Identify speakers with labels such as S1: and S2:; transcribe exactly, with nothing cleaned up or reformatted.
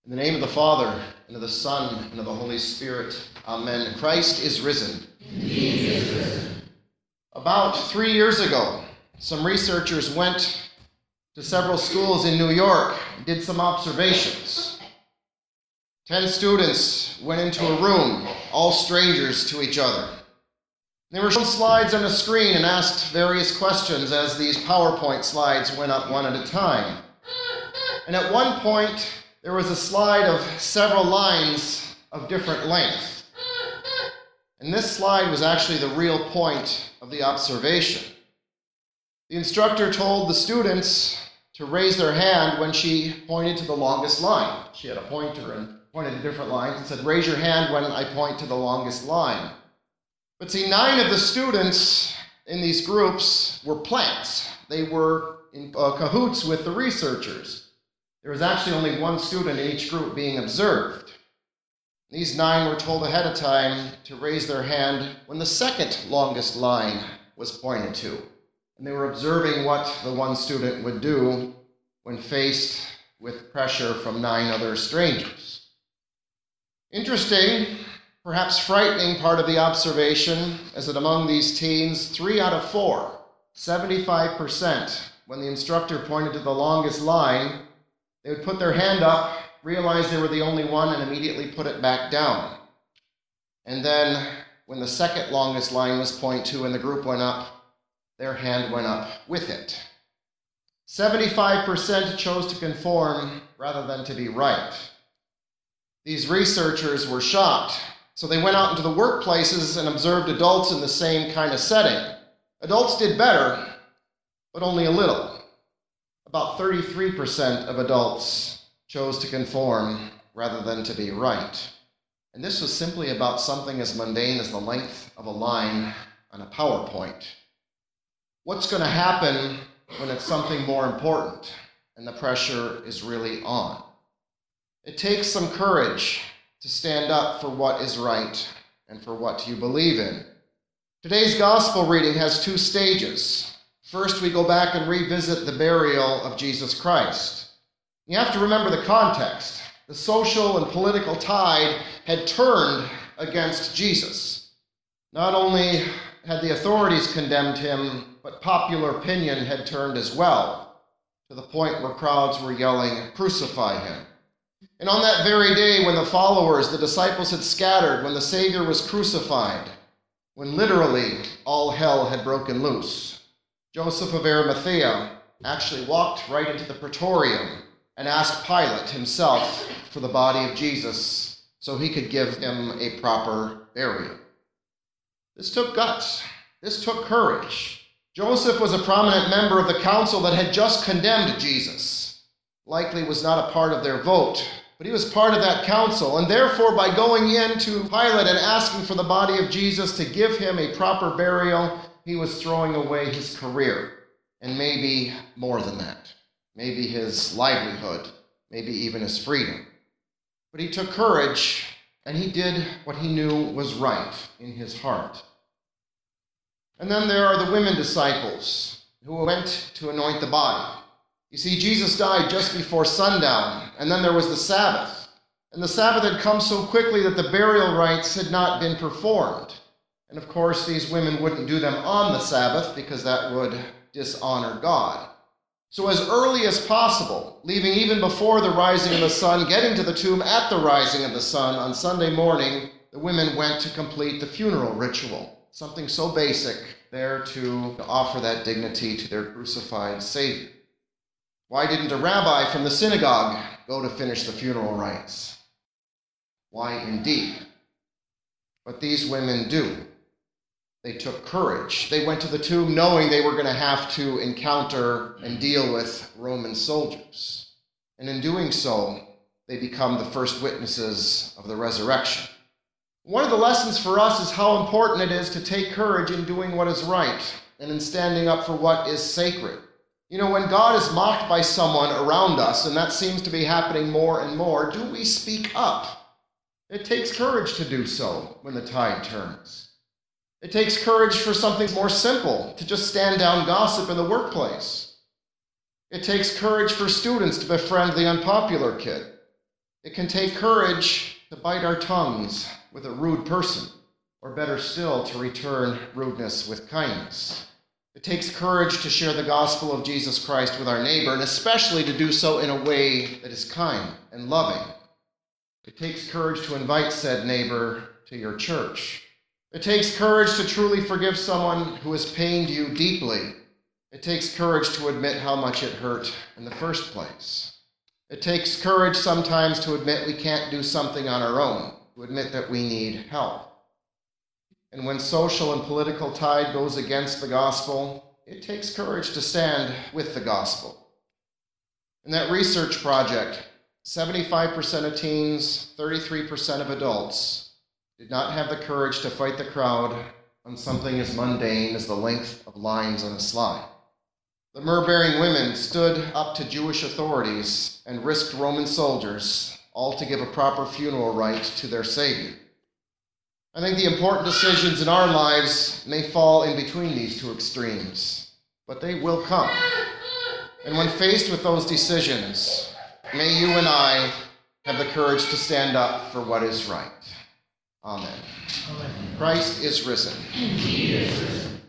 S1: In the name of the Father, and of the Son, and of the Holy Spirit. Amen. Christ is risen.
S2: Indeed he is risen.
S1: About three years ago, some researchers went to several schools in New York and did some observations. Ten students went into a room, all strangers to each other. They were shown slides on a screen and asked various questions as these PowerPoint slides went up one at a time. And at one point, there was a slide of several lines of different length. And this slide was actually the real point of the observation. The instructor told the students to raise their hand when she pointed to the longest line. She had a pointer and pointed to different lines and said, "Raise your hand when I point to the longest line." But see, nine of the students in these groups were plants. They were in uh, cahoots with the researchers. There was actually only one student in each group being observed. These nine were told ahead of time to raise their hand when the second longest line was pointed to. And they were observing what the one student would do when faced with pressure from nine other strangers. Interesting, perhaps frightening part of the observation is that among these teens, three out of four, seventy-five percent, when the instructor pointed to the longest line, they would put their hand up, realize they were the only one, and immediately put it back down. And then, when the second longest line was pointed to and the group went up, their hand went up with it. seventy-five percent chose to conform rather than to be right. These researchers were shocked, so they went out into the workplaces and observed adults in the same kind of setting. Adults did better, but only a little. About thirty-three percent of adults chose to conform rather than to be right. And this was simply about something as mundane as the length of a line on a PowerPoint. What's going to happen when it's something more important and the pressure is really on? It takes some courage to stand up for what is right and for what you believe in. Today's gospel reading has two stages. First, we go back and revisit the burial of Jesus Christ. You have to remember the context. The social and political tide had turned against Jesus. Not only had the authorities condemned him, but popular opinion had turned as well, to the point where crowds were yelling, "Crucify him." And on that very day when the followers, the disciples, had scattered, when the Savior was crucified, when literally all hell had broken loose, Joseph of Arimathea actually walked right into the praetorium and asked Pilate himself for the body of Jesus so he could give him a proper burial. This took guts. This took courage. Joseph was a prominent member of the council that had just condemned Jesus. Likely was not a part of their vote, but he was part of that council, and therefore by going in to Pilate and asking for the body of Jesus to give him a proper burial, he was throwing away his career, and maybe more than that. Maybe his livelihood, maybe even his freedom. But he took courage, and he did what he knew was right in his heart. And then there are the women disciples who went to anoint the body. You see, Jesus died just before sundown, and then there was the Sabbath. And the Sabbath had come so quickly that the burial rites had not been performed. And of course, these women wouldn't do them on the Sabbath because that would dishonor God. So as early as possible, leaving even before the rising of the sun, getting to the tomb at the rising of the sun on Sunday morning, the women went to complete the funeral ritual, something so basic there to offer that dignity to their crucified Savior. Why didn't a rabbi from the synagogue go to finish the funeral rites? Why indeed? But these women do. They took courage. They went to the tomb knowing they were going to have to encounter and deal with Roman soldiers. And in doing so, they become the first witnesses of the resurrection. One of the lessons for us is how important it is to take courage in doing what is right and in standing up for what is sacred. You know, when God is mocked by someone around us, and that seems to be happening more and more, do we speak up? It takes courage to do so when the tide turns. It takes courage for something more simple, to just stand down gossip in the workplace. It takes courage for students to befriend the unpopular kid. It can take courage to bite our tongues with a rude person, or better still, to return rudeness with kindness. It takes courage to share the gospel of Jesus Christ with our neighbor, and especially to do so in a way that is kind and loving. It takes courage to invite said neighbor to your church. It takes courage to truly forgive someone who has pained you deeply. It takes courage to admit how much it hurt in the first place. It takes courage sometimes to admit we can't do something on our own, to admit that we need help. And when social and political tide goes against the gospel, it takes courage to stand with the gospel. In that research project, seventy-five percent of teens, thirty-three percent of adults did not have the courage to fight the crowd on something as mundane as the length of lines on a slide. The myrrh-bearing women stood up to Jewish authorities and risked Roman soldiers, all to give a proper funeral rite to their Savior. I think the important decisions in our lives may fall in between these two extremes, but they will come. And when faced with those decisions, may you and I have the courage to stand up for what is right. Amen.
S2: Amen.
S1: Christ is risen.
S2: Indeed is risen.